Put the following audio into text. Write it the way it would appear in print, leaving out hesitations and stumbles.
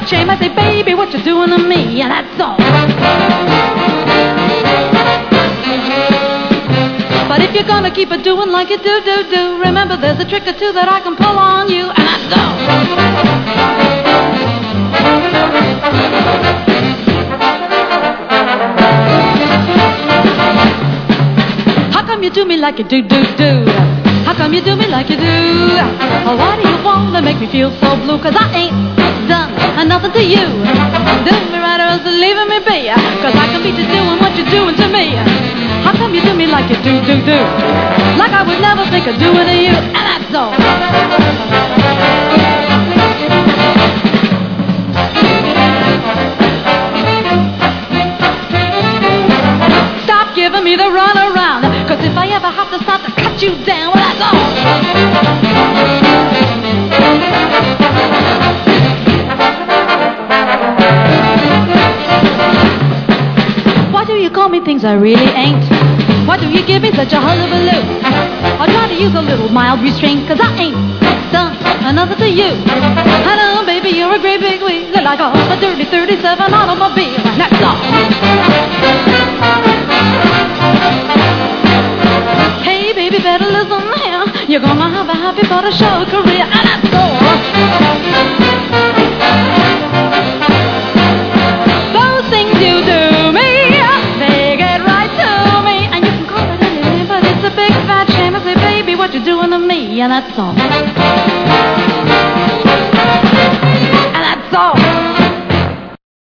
shame. I say, baby, what you doing to me? And that's all. But if you're gonna keep it doing like you do, remember there's a trick or two that I can pull on you, and that's all. How come you do me like you do? How come you do me like you do? Why do you want to make me feel so blue? 'Cause I ain't done nothing to you. Do me right or else leaving me be. 'Cause I can beat you doing what you're doing to me. How come you do me like you do? Like I would never think of doing to you, and that's all. Stop giving me the runaround, 'cause if I ever have to start to cut you down, well, that's all. Why do you call me things I really ain't? Why do you give me such a hullabaloo? I'll try to use a little mild restraint, 'cause I ain't done another to you. I know, baby, you're a great big wheel, like a dirty 37 automobile. That's all. Hey, baby, better listen here. You're gonna have a happy but a show career, and that's all. Those things you do me, they get right to me, and you can call it anything, but it's a big fat shame. I say, baby, what you doing to me, and that's all.